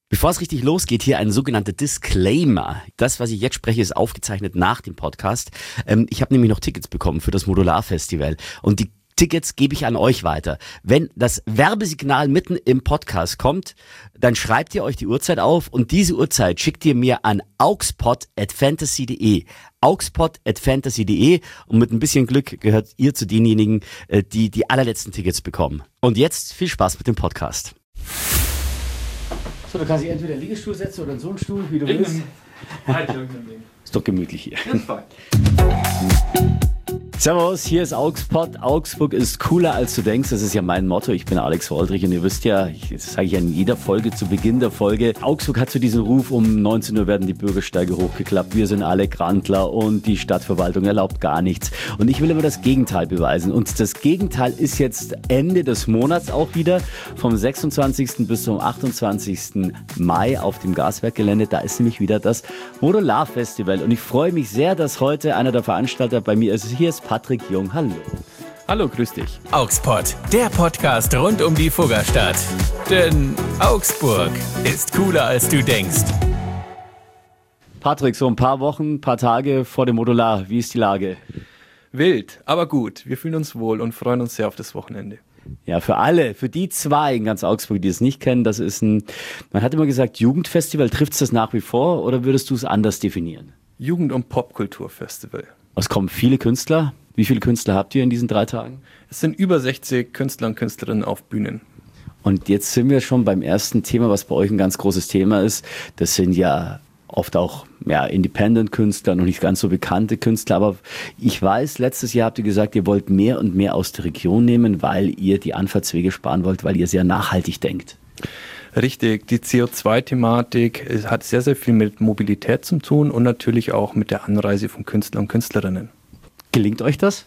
Bevor es richtig losgeht, hier ein sogenannter Disclaimer. Das, was ich jetzt spreche, ist aufgezeichnet nach dem Podcast. Ich habe nämlich noch Tickets bekommen für das Modular-Festival und die Tickets gebe ich an euch weiter. Wenn das Werbesignal mitten im Podcast kommt, dann schreibt ihr euch die Uhrzeit auf und diese Uhrzeit schickt ihr mir an augspot@fantasy.de. augspot@fantasy.de und mit ein bisschen Glück gehört ihr zu denjenigen, die die allerletzten Tickets bekommen. Und jetzt viel Spaß mit dem Podcast. So, du kannst dich entweder in den Liegestuhl setzen oder in so einen Stuhl, wie du willst. Ist doch gemütlich hier. Servus, hier ist Augspot. Augsburg ist cooler als du denkst. Das ist ja mein Motto. Ich bin Alex Woldrich und ihr wisst ja, das sage ich ja in jeder Folge, zu Beginn der Folge, Augsburg hat so diesen Ruf, um 19 Uhr werden die Bürgersteige hochgeklappt. Wir sind alle Grantler und die Stadtverwaltung erlaubt gar nichts. Und ich will immer das Gegenteil beweisen. Und das Gegenteil ist jetzt Ende des Monats auch wieder, vom 26. bis zum 28. Mai auf dem Gaswerkgelände. Da ist nämlich wieder das Modular-Festival. Und ich freue mich sehr, dass heute einer der Veranstalter bei mir ist. Hier ist Patrick Jung. Hallo. Hallo, grüß dich. Augspot, der Podcast rund um die Fuggerstadt. Denn Augsburg ist cooler als du denkst. Patrick, so ein paar Wochen, ein paar Tage vor dem Modular. Wie ist die Lage? Wild, aber gut. Wir fühlen uns wohl und freuen uns sehr auf das Wochenende. Ja, für alle, für die zwei in ganz Augsburg, die es nicht kennen, das ist man hat immer gesagt, Jugendfestival. Trifft es das nach wie vor oder würdest du es anders definieren? Jugend- und Popkulturfestival. Es kommen viele Künstler. Wie viele Künstler habt ihr in diesen 3 Tagen? Es sind über 60 Künstler und Künstlerinnen auf Bühnen. Und jetzt sind wir schon beim ersten Thema, was bei euch ein ganz großes Thema ist. Das sind ja oft auch Independent-Künstler, noch nicht ganz so bekannte Künstler. Aber ich weiß, letztes Jahr habt ihr gesagt, ihr wollt mehr und mehr aus der Region nehmen, weil ihr die Anfahrtswege sparen wollt, weil ihr sehr nachhaltig denkt. Richtig, die CO2-Thematik hat sehr, sehr viel mit Mobilität zu tun und natürlich auch mit der Anreise von Künstlern und Künstlerinnen. Gelingt euch das?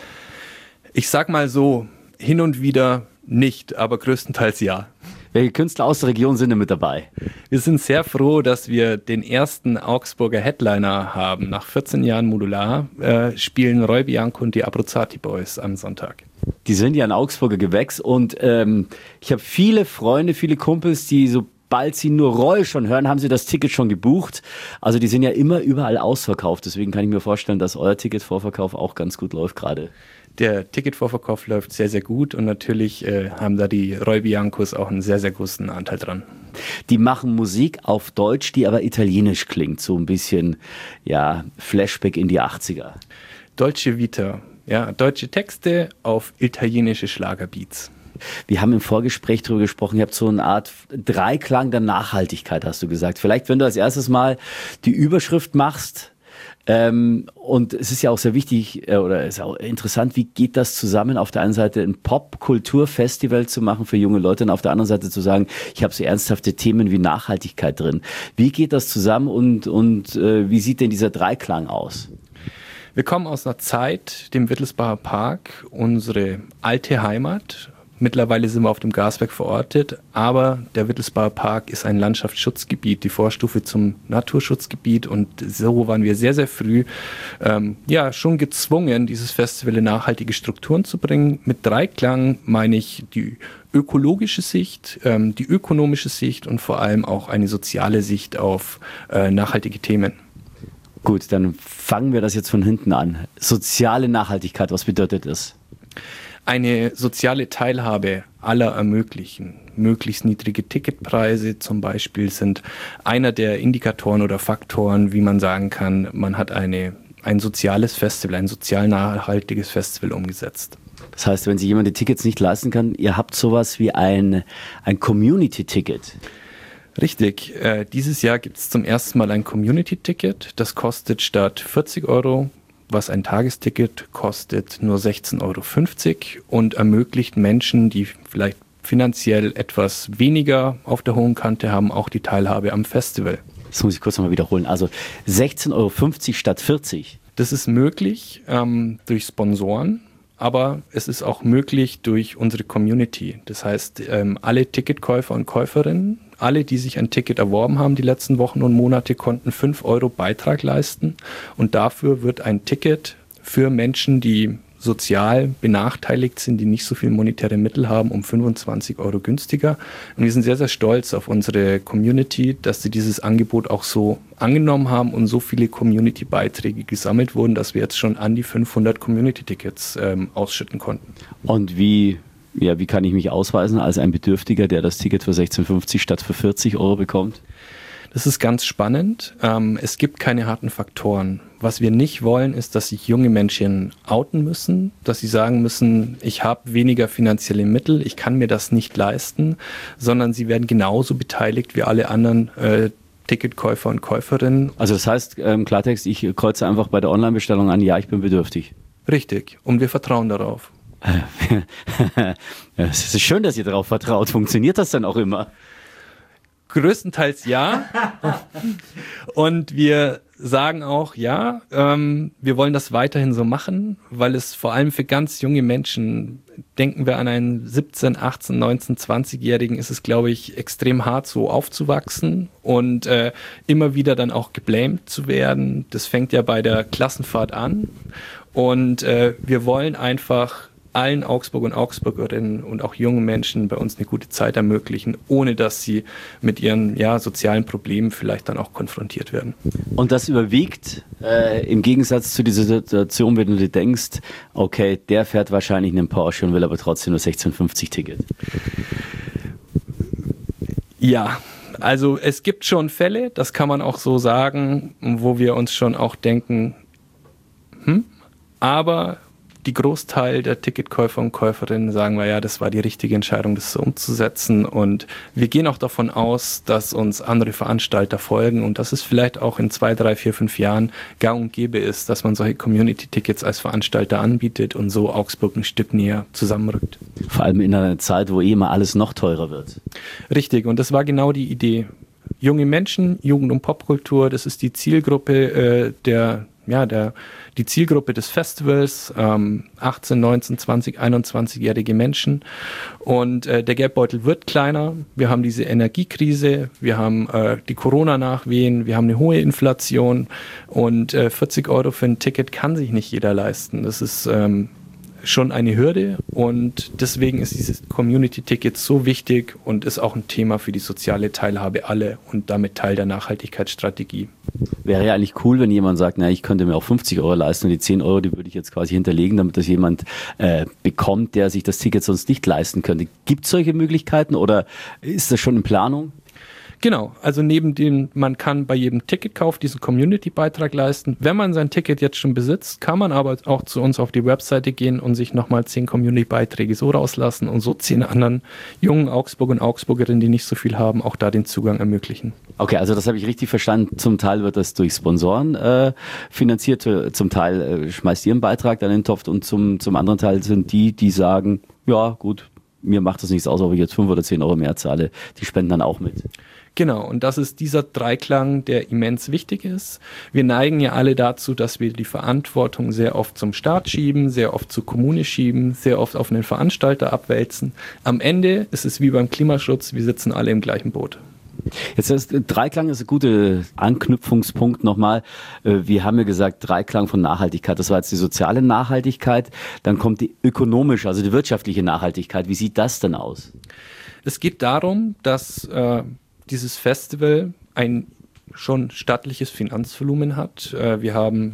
Ich sag mal so, hin und wieder nicht, aber größtenteils ja. Welche Künstler aus der Region sind denn mit dabei? Wir sind sehr froh, dass wir den ersten Augsburger Headliner haben. Nach 14 Jahren Modular spielen Roy Bianco und die Abruzzati Boys am Sonntag. Die sind ja ein Augsburger Gewächs und ich habe viele Freunde, viele Kumpels, die sobald sie nur Roy schon hören, haben sie das Ticket schon gebucht. Also die sind ja immer überall ausverkauft. Deswegen kann ich mir vorstellen, dass euer Ticketvorverkauf auch ganz gut läuft gerade. Der Ticketvorverkauf läuft sehr, sehr gut und natürlich haben da die Roy Biancos auch einen sehr, sehr großen Anteil dran. Die machen Musik auf Deutsch, die aber italienisch klingt. So ein bisschen, Flashback in die 80er. Dolce Vita, deutsche Texte auf italienische Schlagerbeats. Wir haben im Vorgespräch darüber gesprochen, ihr habt so eine Art Dreiklang der Nachhaltigkeit, hast du gesagt. Vielleicht, wenn du als erstes mal die Überschrift machst, und es ist ja auch sehr wichtig oder ist auch interessant, wie geht das zusammen, auf der einen Seite ein Popkulturfestival zu machen für junge Leute und auf der anderen Seite zu sagen, ich habe so ernsthafte Themen wie Nachhaltigkeit drin. Wie geht das zusammen und wie sieht denn dieser Dreiklang aus? Wir kommen aus einer Zeit, dem Wittelsbacher Park, unsere alte Heimat. Mittlerweile sind wir auf dem Gaswerk verortet, aber der Wittelsbacher Park ist ein Landschaftsschutzgebiet, die Vorstufe zum Naturschutzgebiet und so waren wir sehr, sehr früh schon gezwungen, dieses Festival in nachhaltige Strukturen zu bringen. Mit Dreiklang meine ich die ökologische Sicht, die ökonomische Sicht und vor allem auch eine soziale Sicht auf nachhaltige Themen. Gut, dann fangen wir das jetzt von hinten an. Soziale Nachhaltigkeit, was bedeutet das? Eine soziale Teilhabe aller ermöglichen. Möglichst niedrige Ticketpreise zum Beispiel sind einer der Indikatoren oder Faktoren, wie man sagen kann, man hat ein soziales Festival, ein sozial nachhaltiges Festival umgesetzt. Das heißt, wenn sich jemand die Tickets nicht leisten kann, ihr habt sowas wie ein Community-Ticket. Richtig. Dieses Jahr gibt es zum ersten Mal ein Community-Ticket. Das kostet statt 40 Euro, was ein Tagesticket kostet, nur 16,50 Euro und ermöglicht Menschen, die vielleicht finanziell etwas weniger auf der hohen Kante haben, auch die Teilhabe am Festival. Das muss ich kurz nochmal wiederholen. Also 16,50 Euro statt 40. Das ist möglich durch Sponsoren, aber es ist auch möglich durch unsere Community. Das heißt, alle Ticketkäufer und Käuferinnen, alle, die sich ein Ticket erworben haben die letzten Wochen und Monate, konnten 5 Euro Beitrag leisten und dafür wird ein Ticket für Menschen, die sozial benachteiligt sind, die nicht so viel monetäre Mittel haben, um 25 Euro günstiger. Und wir sind sehr, sehr stolz auf unsere Community, dass sie dieses Angebot auch so angenommen haben und so viele Community-Beiträge gesammelt wurden, dass wir jetzt schon an die 500 Community-Tickets ausschütten konnten. Und wie kann ich mich ausweisen als ein Bedürftiger, der das Ticket für 16,50 statt für 40 Euro bekommt? Das ist ganz spannend. Es gibt keine harten Faktoren. Was wir nicht wollen, ist, dass sich junge Menschen outen müssen, dass sie sagen müssen, ich habe weniger finanzielle Mittel, ich kann mir das nicht leisten, sondern sie werden genauso beteiligt wie alle anderen Ticketkäufer und Käuferinnen. Also das heißt, im Klartext, ich kreuze einfach bei der Online-Bestellung an, ja, ich bin bedürftig. Richtig. Und wir vertrauen darauf. Es ist schön, dass ihr darauf vertraut. Funktioniert das dann auch immer? Größtenteils ja. Und wir sagen auch, ja, wir wollen das weiterhin so machen, weil es vor allem für ganz junge Menschen, denken wir an einen 17, 18, 19, 20-Jährigen, ist es, glaube ich, extrem hart, so aufzuwachsen und immer wieder dann auch geblamed zu werden. Das fängt ja bei der Klassenfahrt an. Und wir wollen einfach allen Augsburg und Augsburgerinnen und auch jungen Menschen bei uns eine gute Zeit ermöglichen, ohne dass sie mit ihren sozialen Problemen vielleicht dann auch konfrontiert werden. Und das überwiegt im Gegensatz zu dieser Situation, wenn du dir denkst, okay, der fährt wahrscheinlich einen Porsche und will aber trotzdem nur 16,50 Ticket. Ja, also es gibt schon Fälle, das kann man auch so sagen, wo wir uns schon auch denken, aber die Großteil der Ticketkäufer und Käuferinnen sagen wir, ja, das war die richtige Entscheidung, das so umzusetzen. Und wir gehen auch davon aus, dass uns andere Veranstalter folgen und dass es vielleicht auch in 2, 3, 4, 5 Jahren gang und gäbe ist, dass man solche Community-Tickets als Veranstalter anbietet und so Augsburg ein Stück näher zusammenrückt. Vor allem in einer Zeit, wo immer alles noch teurer wird. Richtig, und das war genau die Idee. Junge Menschen, Jugend- und Popkultur, das ist die Zielgruppe die Zielgruppe des Festivals, 18, 19, 20, 21-jährige Menschen. Und der Geldbeutel wird kleiner. Wir haben diese Energiekrise, wir haben die Corona-Nachwehen, wir haben eine hohe Inflation und 40 Euro für ein Ticket kann sich nicht jeder leisten. Das ist schon eine Hürde und deswegen ist dieses Community-Ticket so wichtig und ist auch ein Thema für die soziale Teilhabe aller und damit Teil der Nachhaltigkeitsstrategie. Wäre ja eigentlich cool, wenn jemand sagt, na, ich könnte mir auch 50 Euro leisten und die 10 Euro, die würde ich jetzt quasi hinterlegen, damit das jemand bekommt, der sich das Ticket sonst nicht leisten könnte. Gibt es solche Möglichkeiten oder ist das schon in Planung? Genau, also neben dem, man kann bei jedem Ticketkauf diesen Community-Beitrag leisten. Wenn man sein Ticket jetzt schon besitzt, kann man aber auch zu uns auf die Webseite gehen und sich nochmal 10 Community-Beiträge so rauslassen und so 10 anderen jungen Augsburg und Augsburgerinnen, die nicht so viel haben, auch da den Zugang ermöglichen. Okay, also das habe ich richtig verstanden. Zum Teil wird das durch Sponsoren finanziert, zum Teil schmeißt ihr einen Beitrag dann in den Topf und zum anderen Teil sind die sagen, ja gut, mir macht das nichts aus, ob ich jetzt 5 oder 10 Euro mehr zahle. Die spenden dann auch mit. Genau, und das ist dieser Dreiklang, der immens wichtig ist. Wir neigen ja alle dazu, dass wir die Verantwortung sehr oft zum Staat schieben, sehr oft zur Kommune schieben, sehr oft auf einen Veranstalter abwälzen. Am Ende ist es wie beim Klimaschutz, wir sitzen alle im gleichen Boot. Jetzt ist Dreiklang ist ein guter Anknüpfungspunkt nochmal. Wir haben ja gesagt, Dreiklang von Nachhaltigkeit. Das war jetzt die soziale Nachhaltigkeit. Dann kommt die ökonomische, also die wirtschaftliche Nachhaltigkeit. Wie sieht das denn aus? Es geht darum, dass dieses Festival ein schon stattliches Finanzvolumen hat. Wir haben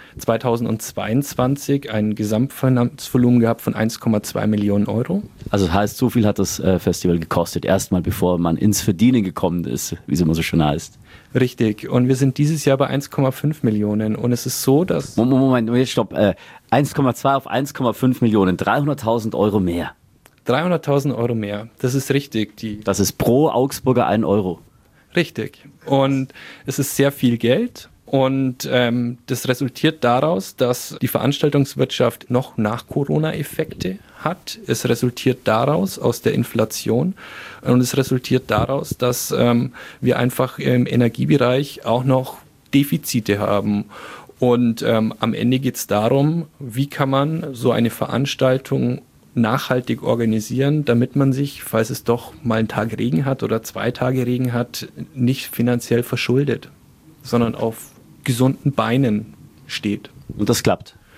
2022 ein Gesamtfinanzvolumen gehabt von 1,2 Millionen Euro. Also das heißt, so viel hat das Festival gekostet, erstmal bevor man ins Verdienen gekommen ist, wie es immer so schön heißt. Richtig, und wir sind dieses Jahr bei 1,5 Millionen und es ist so, dass... Moment, stopp, 1,2 auf 1,5 Millionen, 300.000 Euro mehr. 300.000 Euro mehr, das ist richtig. Das ist pro Augsburger 1 Euro. Richtig, und es ist sehr viel Geld. Und das resultiert daraus, dass die Veranstaltungswirtschaft noch Nach-Corona-Effekte hat. Es resultiert daraus aus der Inflation und es resultiert daraus, dass wir einfach im Energiebereich auch noch Defizite haben. Und am Ende geht es darum, wie kann man so eine Veranstaltung nachhaltig organisieren, damit man sich, falls es doch mal einen Tag Regen hat oder 2 Tage Regen hat, nicht finanziell verschuldet, sondern auf gesunden Beinen steht. Und das klappt?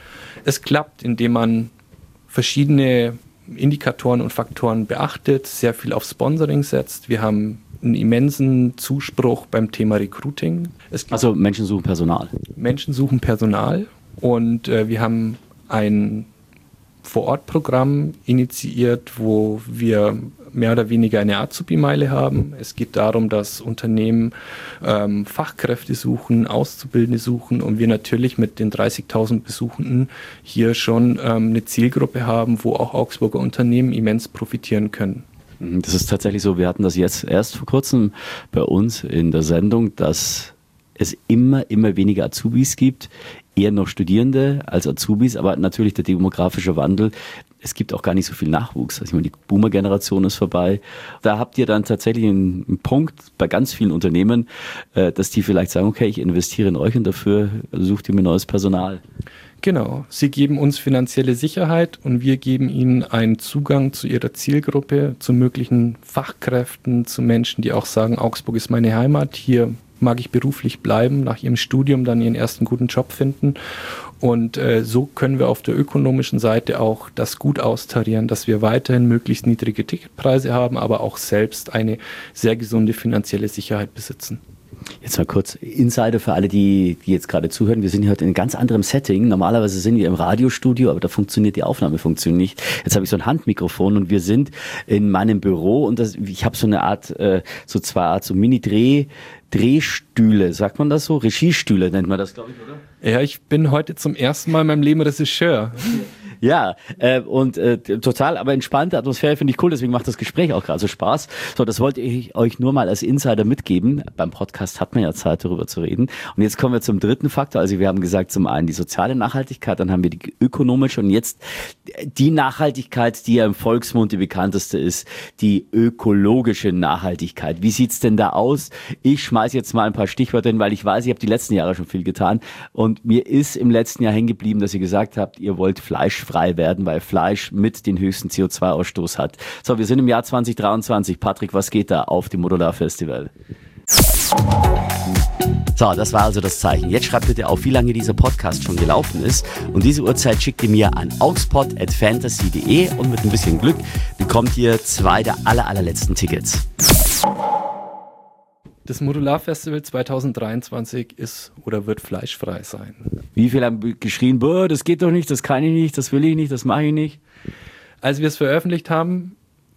Es klappt, indem man verschiedene Indikatoren und Faktoren beachtet, sehr viel auf Sponsoring setzt. Wir haben einen immensen Zuspruch beim Thema Recruiting. Also Menschen suchen Personal. Menschen suchen Personal und wir haben ein Vor-Ort-Programm initiiert, wo wir mehr oder weniger eine Azubi-Meile haben. Es geht darum, dass Unternehmen Fachkräfte suchen, Auszubildende suchen und wir natürlich mit den 30.000 Besuchenden hier schon eine Zielgruppe haben, wo auch Augsburger Unternehmen immens profitieren können. Das ist tatsächlich so, wir hatten das jetzt erst vor kurzem bei uns in der Sendung, dass es immer weniger Azubis gibt, eher noch Studierende als Azubis, aber natürlich der demografische Wandel. Es gibt auch gar nicht so viel Nachwuchs. Also ich meine, die Boomer-Generation ist vorbei. Da habt ihr dann tatsächlich einen Punkt bei ganz vielen Unternehmen, dass die vielleicht sagen, okay, ich investiere in euch und dafür sucht ihr mir neues Personal. Genau, sie geben uns finanzielle Sicherheit und wir geben ihnen einen Zugang zu ihrer Zielgruppe, zu möglichen Fachkräften, zu Menschen, die auch sagen, Augsburg ist meine Heimat, hier mag ich beruflich bleiben, nach ihrem Studium dann ihren ersten guten Job finden. Und so können wir auf der ökonomischen Seite auch das gut austarieren, dass wir weiterhin möglichst niedrige Ticketpreise haben, aber auch selbst eine sehr gesunde finanzielle Sicherheit besitzen. Jetzt mal kurz Insider für alle, die jetzt gerade zuhören. Wir sind hier heute in einem ganz anderem Setting. Normalerweise sind wir im Radiostudio, aber da funktioniert die Aufnahme nicht. Jetzt habe ich so ein Handmikrofon und wir sind in meinem Büro und ich habe so eine Art, so zwei Art, so Drehstühle, sagt man das so? Regiestühle nennt man das, glaube ich, oder? Ja, ich bin heute zum ersten Mal in meinem Leben Regisseur. Ja, total, aber entspannte Atmosphäre finde ich cool, deswegen macht das Gespräch auch gerade so Spaß. So, das wollte ich euch nur mal als Insider mitgeben. Beim Podcast hat man ja Zeit, darüber zu reden. Und jetzt kommen wir zum dritten Faktor. Also wir haben gesagt, zum einen die soziale Nachhaltigkeit, dann haben wir die ökonomische und jetzt die Nachhaltigkeit, die ja im Volksmund die bekannteste ist, die ökologische Nachhaltigkeit. Wie sieht's denn da aus? Ich schmeiße jetzt mal ein paar Stichwörter hin, weil ich weiß, ich habe die letzten Jahre schon viel getan und mir ist im letzten Jahr hängen geblieben, dass ihr gesagt habt, ihr wollt fleischfrei werden, weil Fleisch mit den höchsten CO2-Ausstoß hat. So, wir sind im Jahr 2023. Patrick, was geht da auf dem Modular Festival? So, das war also das Zeichen. Jetzt schreibt bitte auf, wie lange dieser Podcast schon gelaufen ist. Und diese Uhrzeit schickt ihr mir an augspod@fantasy.de und mit ein bisschen Glück bekommt ihr 2 der allerletzten Tickets. Das Modular-Festival 2023 ist oder wird fleischfrei sein. Wie viele haben geschrien, boah, das geht doch nicht, das kann ich nicht, das will ich nicht, das mache ich nicht? Als wir es veröffentlicht haben,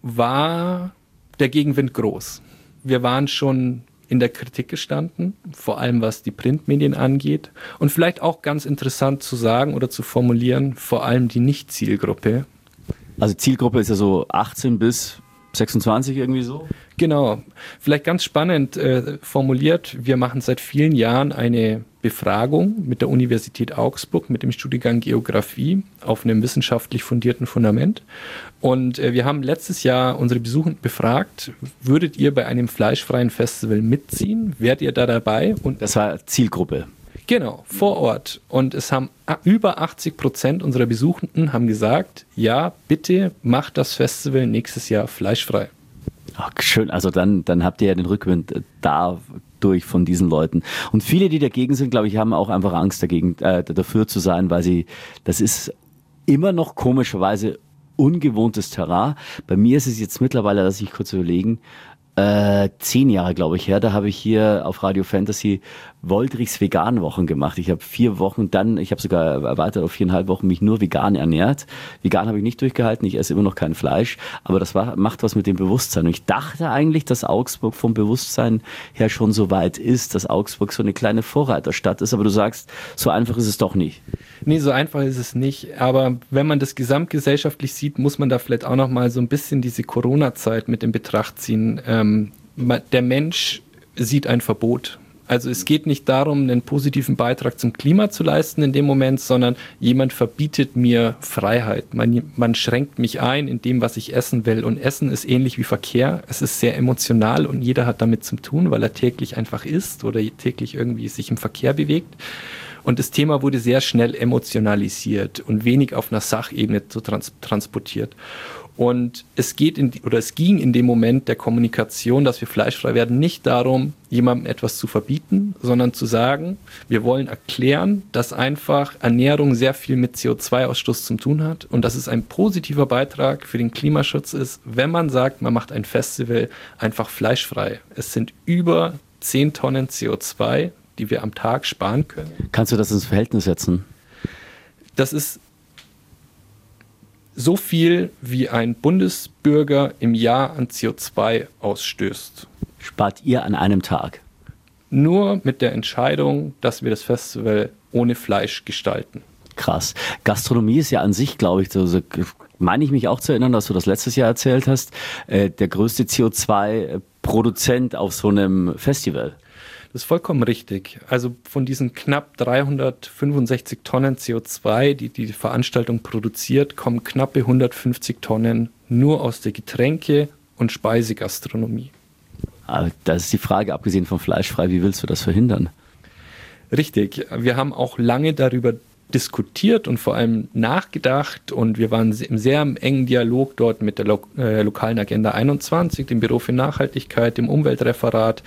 war der Gegenwind groß. Wir waren schon in der Kritik gestanden, vor allem was die Printmedien angeht. Und vielleicht auch ganz interessant zu sagen oder zu formulieren, vor allem die Nicht-Zielgruppe. Also Zielgruppe ist ja so 18 bis 26 irgendwie so? Genau. Vielleicht ganz spannend formuliert, wir machen seit vielen Jahren eine Befragung mit der Universität Augsburg, mit dem Studiengang Geografie auf einem wissenschaftlich fundierten Fundament. Und wir haben letztes Jahr unsere Besuchenden befragt, würdet ihr bei einem fleischfreien Festival mitziehen? Wärt ihr da dabei? Und das war Zielgruppe. Genau, vor Ort. Und es haben über 80% unserer Besuchenden haben gesagt, ja, bitte macht das Festival nächstes Jahr fleischfrei. Ach, schön, also dann habt ihr ja den Rückwind dadurch von diesen Leuten. Und viele, die dagegen sind, glaube ich, haben auch einfach Angst dafür zu sein, weil das ist immer noch komischerweise ungewohntes Terrain. Bei mir ist es jetzt mittlerweile, lass ich kurz überlegen, 10 Jahre, glaube ich, her. Da habe ich hier auf Radio Fantasy Woldrichs Vegan-Wochen gemacht. Ich habe 4 Wochen, ich habe sogar erweitert auf 4,5 Wochen mich nur vegan ernährt. Vegan habe ich nicht durchgehalten, ich esse immer noch kein Fleisch, aber das macht was mit dem Bewusstsein. Und ich dachte eigentlich, dass Augsburg vom Bewusstsein her schon so weit ist, dass Augsburg so eine kleine Vorreiterstadt ist, aber du sagst, so einfach ist es doch nicht. Nee, so einfach ist es nicht, aber wenn man das gesamtgesellschaftlich sieht, muss man da vielleicht auch noch mal so ein bisschen diese Corona-Zeit mit in Betracht ziehen. Der Mensch sieht ein Verbot. Also es geht nicht darum, einen positiven Beitrag zum Klima zu leisten in dem Moment, sondern jemand verbietet mir Freiheit. Man schränkt mich ein in dem, was ich essen will. Und Essen ist ähnlich wie Verkehr. Es ist sehr emotional und jeder hat damit zu tun, weil er täglich einfach isst oder täglich irgendwie sich im Verkehr bewegt. Und das Thema wurde sehr schnell emotionalisiert und wenig auf einer Sachebene transportiert. Und es ging in dem Moment der Kommunikation, dass wir fleischfrei werden, nicht darum, jemandem etwas zu verbieten, sondern zu sagen, wir wollen erklären, dass einfach Ernährung sehr viel mit CO2-Ausstoß zu tun hat und dass es ein positiver Beitrag für den Klimaschutz ist, wenn man sagt, man macht ein Festival einfach fleischfrei. Es sind über 10 Tonnen CO2, die wir am Tag sparen können. Kannst du das ins Verhältnis setzen? Das ist so viel, wie ein Bundesbürger im Jahr an CO2 ausstößt. Spart ihr an einem Tag? Nur mit der Entscheidung, dass wir das Festival ohne Fleisch gestalten. Krass. Gastronomie ist ja an sich, glaube ich, so meine ich mich auch zu erinnern, dass du das letztes Jahr erzählt hast, der größte CO2-Produzent auf so einem Festival. Das ist vollkommen richtig. Also von diesen knapp 365 Tonnen CO2, die die Veranstaltung produziert, kommen knappe 150 Tonnen nur aus der Getränke- und Speisegastronomie. Aber das ist die Frage, abgesehen vom Fleischfrei, wie willst du das verhindern? Richtig. Wir haben auch lange darüber diskutiert und vor allem nachgedacht und wir waren im sehr engen Dialog dort mit der lokalen Agenda 21, dem Büro für Nachhaltigkeit, dem Umweltreferat,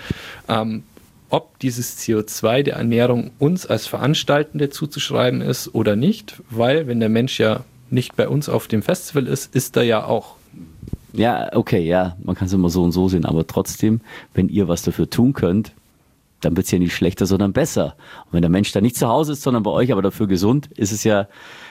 ob dieses CO2 der Ernährung uns als Veranstaltende zuzuschreiben ist oder nicht, weil wenn der Mensch ja nicht bei uns auf dem Festival ist, ist er ja auch. Ja, okay, ja, man kann es immer so und so sehen, aber trotzdem, wenn ihr was dafür tun könnt, dann wird es ja nicht schlechter, sondern besser. Und wenn der Mensch da nicht zu Hause ist, sondern bei euch, aber dafür gesund, ist es ja.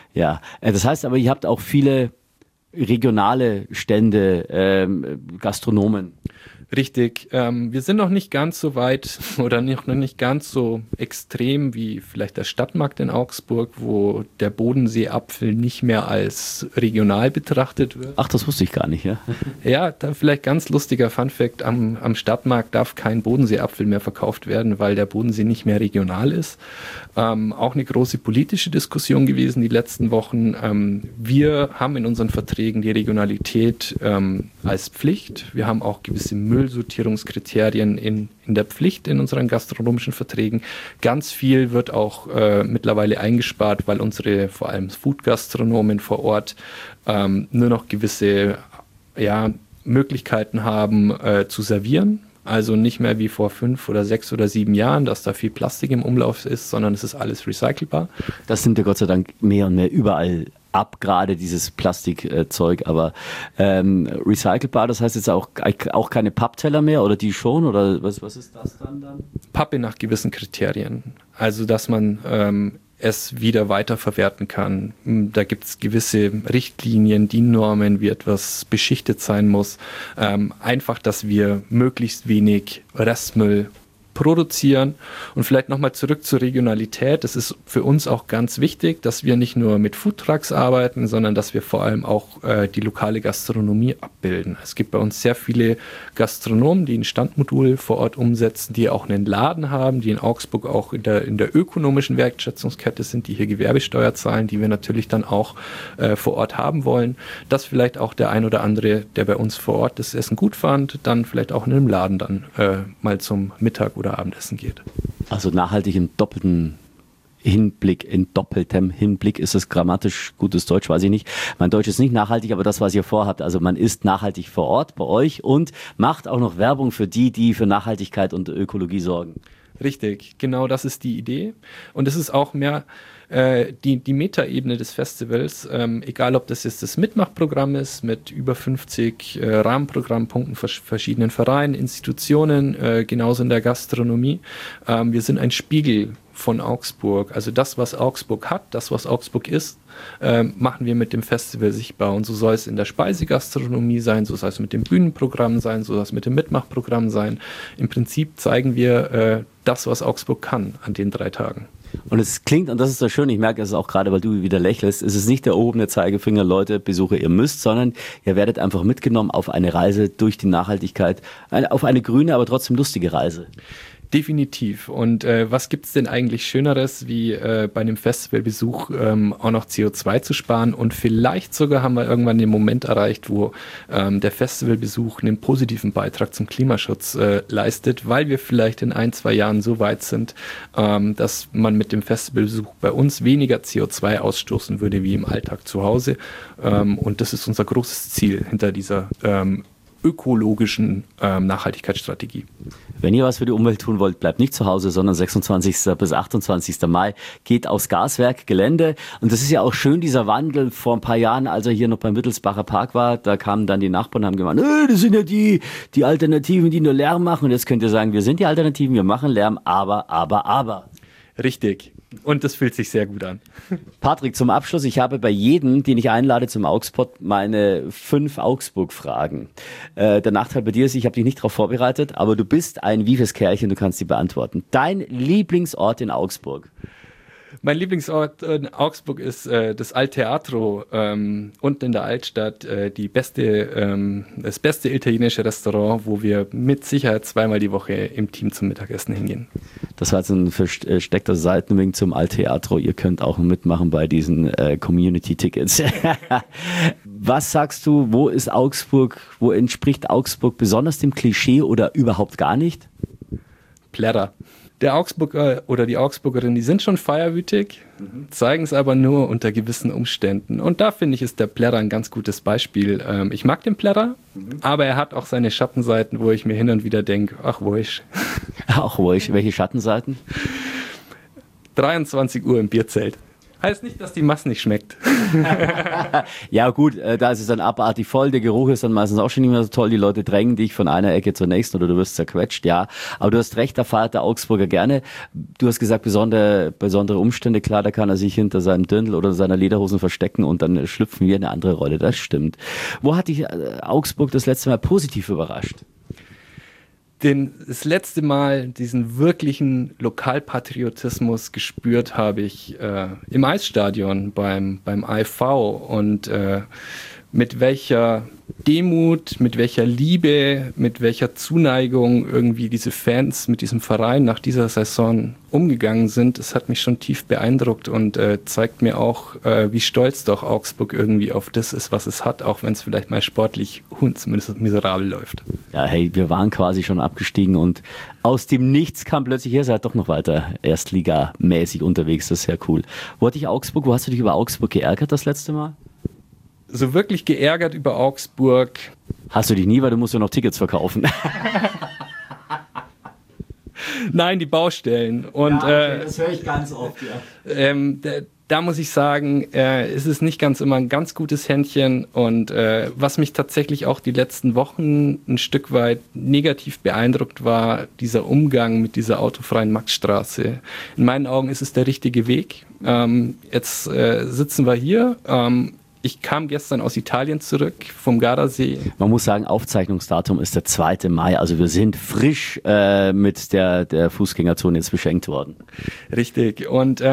Das heißt aber, ihr habt auch viele regionale Stände, Gastronomen. Richtig. Wir sind noch nicht ganz so weit oder noch nicht ganz so extrem wie vielleicht der Stadtmarkt in Augsburg, wo der Bodenseeapfel nicht mehr als regional betrachtet wird. Ach, das wusste ich gar nicht, ja? Ja, da vielleicht ganz lustiger Funfact, am Stadtmarkt darf kein Bodenseeapfel mehr verkauft werden, weil der Bodensee nicht mehr regional ist. Auch eine große politische Diskussion gewesen die letzten Wochen. Wir haben in unseren Verträgen die Regionalität als Pflicht. Wir haben auch gewisse Müllsortierungskriterien in der Pflicht in unseren gastronomischen Verträgen. Ganz viel wird auch mittlerweile eingespart, weil unsere vor allem Food-Gastronomen vor Ort nur noch gewisse Möglichkeiten haben zu servieren. Also nicht mehr wie vor 5 oder 6 oder 7 Jahren, dass da viel Plastik im Umlauf ist, sondern es ist alles recycelbar. Das nimmt ja Gott sei Dank mehr und mehr überall ab, gerade dieses Plastikzeug, aber recycelbar, das heißt jetzt auch keine Pappteller mehr oder die schon, oder was ist das dann? Pappe nach gewissen Kriterien, also dass man es wieder weiterverwerten kann. Da gibt es gewisse Richtlinien, DIN-Normen, wie etwas beschichtet sein muss. Einfach, dass wir möglichst wenig Restmüll produzieren. Und vielleicht nochmal zurück zur Regionalität. Es ist für uns auch ganz wichtig, dass wir nicht nur mit Foodtrucks arbeiten, sondern dass wir vor allem auch die lokale Gastronomie abbilden. Es gibt bei uns sehr viele Gastronomen, die ein Standmodul vor Ort umsetzen, die auch einen Laden haben, die in Augsburg auch in der ökonomischen Wertschätzungskette sind, die hier Gewerbesteuer zahlen, die wir natürlich dann auch vor Ort haben wollen. Dass vielleicht auch der ein oder andere, der bei uns vor Ort das Essen gut fand, dann vielleicht auch in einem Laden dann mal zum Mittag oder Abendessen geht. Also nachhaltig im doppeltem Hinblick ist das grammatisch gutes Deutsch, weiß ich nicht. Mein Deutsch ist nicht nachhaltig, aber das, was ihr vorhabt, also man ist nachhaltig vor Ort bei euch und macht auch noch Werbung für die für Nachhaltigkeit und Ökologie sorgen. Richtig, genau das ist die Idee. Und es ist auch mehr die Metaebene des Festivals, egal ob das jetzt das Mitmachprogramm ist mit über 50 Rahmenprogrammpunkten verschiedenen Vereinen, Institutionen, genauso in der Gastronomie. Wir sind ein Spiegel von Augsburg. Also das, was Augsburg hat, das, was Augsburg ist, machen wir mit dem Festival sichtbar. Und so soll es in der Speisegastronomie sein, so soll es mit dem Bühnenprogramm sein, so soll es mit dem Mitmachprogramm sein. Im Prinzip zeigen wir das, was Augsburg kann an den 3 Tagen. Und es klingt, und das ist so schön, ich merke es auch gerade, weil du wieder lächelst, es ist nicht der erhobene Zeigefinger, Leute, Besucher, ihr müsst, sondern ihr werdet einfach mitgenommen auf eine Reise durch die Nachhaltigkeit, auf eine grüne, aber trotzdem lustige Reise. Definitiv. Und was gibt's denn eigentlich Schöneres, wie bei einem Festivalbesuch auch noch CO2 zu sparen? Und vielleicht sogar haben wir irgendwann den Moment erreicht, wo der Festivalbesuch einen positiven Beitrag zum Klimaschutz leistet, weil wir vielleicht in 1-2 Jahren so weit sind, dass man mit dem Festivalbesuch bei uns weniger CO2 ausstoßen würde wie im Alltag zu Hause. Und das ist unser großes Ziel hinter dieser ökologischen Nachhaltigkeitsstrategie. Wenn ihr was für die Umwelt tun wollt, bleibt nicht zu Hause, sondern 26. bis 28. Mai geht aufs Gaswerkgelände. Und das ist ja auch schön, dieser Wandel. Vor ein paar Jahren, als er hier noch beim Wittelsbacher Park war, da kamen dann die Nachbarn und haben gemeint, das sind ja die Alternativen, die nur Lärm machen. Und jetzt könnt ihr sagen, wir sind die Alternativen, wir machen Lärm, aber. Richtig. Und das fühlt sich sehr gut an. Patrick, zum Abschluss, ich habe bei jedem, den ich einlade zum Augspot, meine 5 Augsburg-Fragen. Der Nachteil bei dir ist, ich habe dich nicht darauf vorbereitet, aber du bist ein vives Kerlchen, du kannst sie beantworten. Dein Lieblingsort in Augsburg? Mein Lieblingsort in Augsburg ist das Al-Teatro unten in der Altstadt, das beste italienische Restaurant, wo wir mit Sicherheit 2-mal die Woche im Team zum Mittagessen hingehen. Das war jetzt ein versteckter Seitenwink zum Al-Teatro. Ihr könnt auch mitmachen bei diesen Community-Tickets. Was sagst du, wo ist Augsburg, wo entspricht Augsburg besonders dem Klischee oder überhaupt gar nicht? Plärrer. Der Augsburger oder die Augsburgerin, die sind schon feierwütig, zeigen es aber nur unter gewissen Umständen. Und da finde ich, ist der Plärrer ein ganz gutes Beispiel. Ich mag den Plärrer, aber er hat auch seine Schattenseiten, wo ich mir hin und wieder denke, ach wurscht. Ach wurscht, welche Schattenseiten? 23 Uhr im Bierzelt. Heißt nicht, dass die Masse nicht schmeckt. Ja gut, da ist es dann abartig voll, der Geruch ist dann meistens auch schon nicht mehr so toll, die Leute drängen dich von einer Ecke zur nächsten oder du wirst zerquetscht, ja. Aber du hast recht, da feiert der Augsburger gerne. Du hast gesagt, besondere Umstände, klar, da kann er sich hinter seinem Dirndl oder seiner Lederhosen verstecken und dann schlüpfen wir in eine andere Rolle, das stimmt. Wo hat dich Augsburg das letzte Mal positiv überrascht? Das letzte Mal diesen wirklichen Lokalpatriotismus gespürt habe ich im Eisstadion beim AFV und mit welcher Demut, mit welcher Liebe, mit welcher Zuneigung irgendwie diese Fans mit diesem Verein nach dieser Saison umgegangen sind. Das hat mich schon tief beeindruckt und zeigt mir auch, wie stolz doch Augsburg irgendwie auf das ist, was es hat, auch wenn es vielleicht mal sportlich zumindest miserabel läuft. Ja, hey, wir waren quasi schon abgestiegen und aus dem Nichts kam plötzlich, ihr seid doch noch weiter Erstligamäßig unterwegs, das ist sehr cool. Wo hast du dich über Augsburg geärgert das letzte Mal? So wirklich geärgert über Augsburg. Hast du dich nie, weil du musst ja noch Tickets verkaufen. Nein, die Baustellen. Und, ja, okay, das höre ich ganz oft, ja. Da muss ich sagen, ist es nicht ganz immer ein ganz gutes Händchen. Und was mich tatsächlich auch die letzten Wochen ein Stück weit negativ beeindruckt war, dieser Umgang mit dieser autofreien Maxstraße. In meinen Augen ist es der richtige Weg. Jetzt sitzen wir hier. Ich kam gestern aus Italien zurück, vom Gardasee. Man muss sagen, Aufzeichnungsdatum ist der 2. Mai. Also wir sind frisch mit der Fußgängerzone jetzt beschenkt worden. Richtig. Und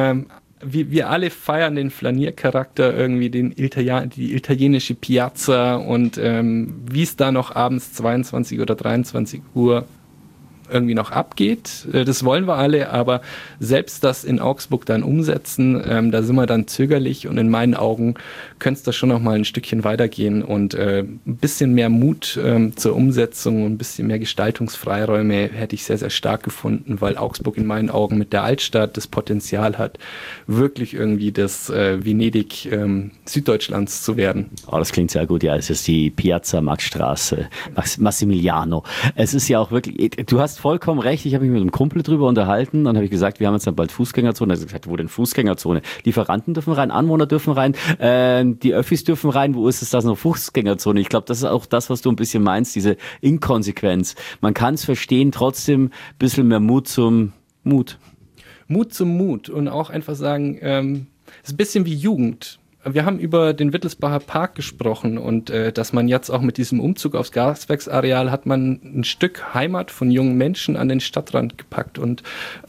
wir alle feiern den Flaniercharakter, irgendwie die italienische Piazza und wie es da noch abends 22 oder 23 Uhr irgendwie noch abgeht. Das wollen wir alle, aber selbst das in Augsburg dann umsetzen, da sind wir dann zögerlich und in meinen Augen könnte es da schon noch mal ein Stückchen weitergehen und ein bisschen mehr Mut zur Umsetzung und ein bisschen mehr Gestaltungsfreiräume hätte ich sehr, sehr stark gefunden, weil Augsburg in meinen Augen mit der Altstadt das Potenzial hat, wirklich irgendwie das Venedig Süddeutschlands zu werden. Oh, das klingt sehr gut, ja, es ist die Piazza Maxstraße, Massimiliano. Es ist ja auch wirklich, du hast vollkommen recht, ich habe mich mit einem Kumpel drüber unterhalten, dann habe ich gesagt, wir haben jetzt dann bald Fußgängerzone, er hat gesagt, wo denn Fußgängerzone? Lieferanten dürfen rein, Anwohner dürfen rein, die Öffis dürfen rein, wo ist es das noch Fußgängerzone? Ich glaube, das ist auch das, was du ein bisschen meinst, diese Inkonsequenz. Man kann es verstehen, trotzdem ein bisschen mehr Mut zum Mut. Mut zum Mut und auch einfach sagen, es ist ein bisschen wie Jugend. Wir haben über den Wittelsbacher Park gesprochen und dass man jetzt auch mit diesem Umzug aufs Gaswerksareal hat man ein Stück Heimat von jungen Menschen an den Stadtrand gepackt und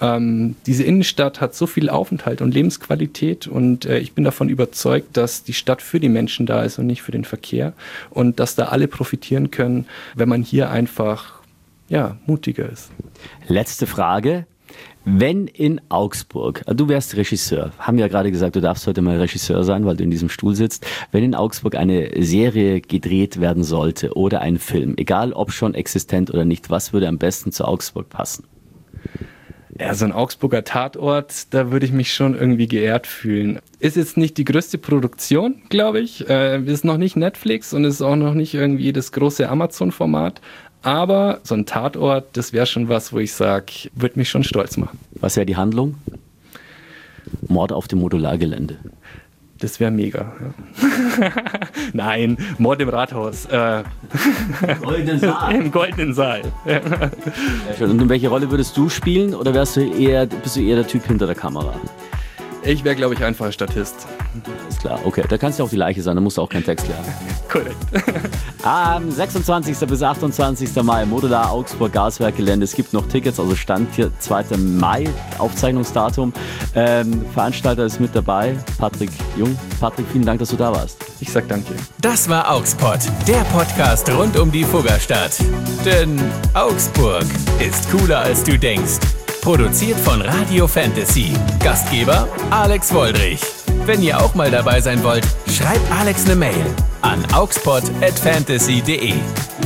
diese Innenstadt hat so viel Aufenthalt und Lebensqualität und ich bin davon überzeugt, dass die Stadt für die Menschen da ist und nicht für den Verkehr und dass da alle profitieren können, wenn man hier einfach mutiger ist. Letzte Frage. Wenn in Augsburg, du wärst Regisseur, haben ja gerade gesagt, du darfst heute mal Regisseur sein, weil du in diesem Stuhl sitzt. Wenn in Augsburg eine Serie gedreht werden sollte oder ein Film, egal ob schon existent oder nicht, was würde am besten zu Augsburg passen? Ja, so ein Augsburger Tatort, da würde ich mich schon irgendwie geehrt fühlen. Ist jetzt nicht die größte Produktion, glaube ich. Ist noch nicht Netflix und ist auch noch nicht irgendwie das große Amazon-Format. Aber so ein Tatort, das wäre schon was, wo ich sage, würde mich schon stolz machen. Was wäre die Handlung? Mord auf dem Modulargelände. Das wäre mega. Ja. Nein, Mord im Rathaus. Goldenen Saal. Im Goldenen Saal. Ja. Und in welche Rolle würdest du spielen oder bist du eher der Typ hinter der Kamera? Ich wäre, glaube ich, einfach ein Statist. Alles klar, okay. Da kannst du auch die Leiche sein, da musst du auch keinen Text lernen. Korrekt. Am 26. bis 28. Mai Modular Augsburg Gaswerkgelände. Es gibt noch Tickets, also Stand hier 2. Mai, Aufzeichnungsdatum. Veranstalter ist mit dabei, Patrick Jung. Patrick, vielen Dank, dass du da warst. Ich sag danke. Das war Augspod, der Podcast rund um die Fuggerstadt. Denn Augsburg ist cooler als du denkst. Produziert von Radio Fantasy. Gastgeber Alex Woldrich. Wenn ihr auch mal dabei sein wollt, schreibt Alex eine Mail an augspod@fantasy.de.